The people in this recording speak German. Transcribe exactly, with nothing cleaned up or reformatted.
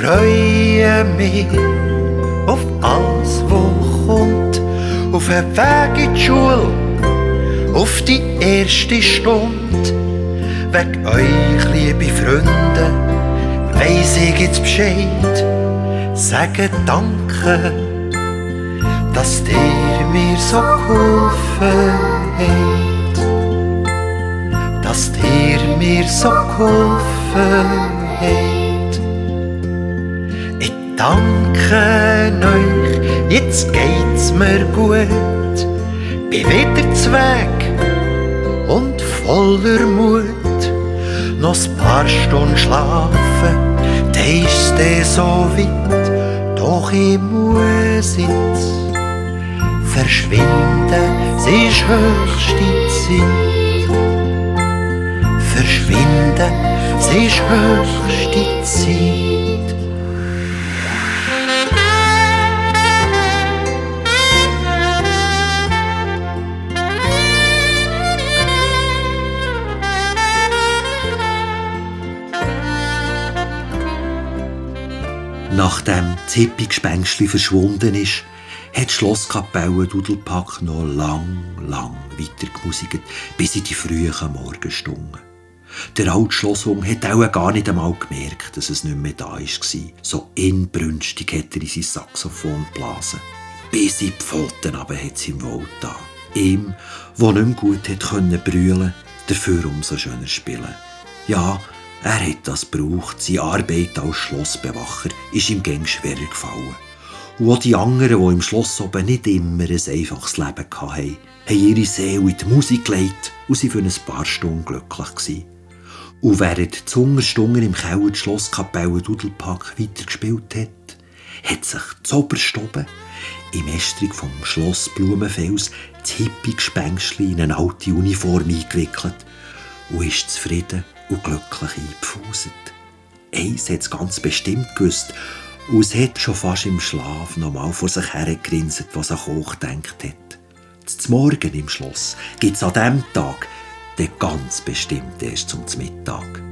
freue mich auf alles, was kommt, auf den Weg in die Schule, auf die erste Stunde. Wegen euch, liebe Freunde, weiss ich jetzt Bescheid. Sage danke, dass ihr mir so geholfen habt. Dass ihr mir so geholfen habt. Ich danke euch, jetzt geht's mir gut. Bin wieder zweig und voller Mut. Noch ein paar Stunden schlafen, dann ist es so weit. Doch ich muss jetzt verschwinden, es ist höchste Zeit. Verschwinden, es ist höchste Zeit. Nachdem das Hippie-Gespenstli verschwunden ist, hat die Schlosskapelle Dudelpack noch lang, lang weiter gemusikt, bis in die frühen Morgenstunden. Der alte Schlosshund hat auch gar nicht einmal gemerkt, dass es nicht mehr da war. So inbrünstig hat er in sein Saxophon geblasen. Bis in die Pfoten aber hat es ihm wohl getan. Ihm, der nicht mehr gut hat können brüllen, dafür umso schöner spielen. Ja, er hat das gebraucht. Seine Arbeit als Schlossbewacher ist ihm gäng schwerer gefallen. Und auch die anderen, die im Schloss oben nicht immer ein einfaches Leben hatten, haben ihre Seele in die Musik gelegt und sie für ein paar Stunden glücklich gewesen. Und während die Hungerstunden im Keller die Schlosskapelle Dudelpack weitergespielt hat, hat sich zoberst oben im Estrich vom Schloss Blumenfels das Hippie-Gespenstli in eine alte Uniform eingewickelt und ist zufrieden und glücklich eingefuset. Eins hat es ganz bestimmt gewusst, und es hat schon fast im Schlaf noch mal vor sich hergegrinset, was an Koch gedacht hat. Zum Morgen im Schloss gibt es an diesem Tag dann ganz bestimmt erst zum Mittag.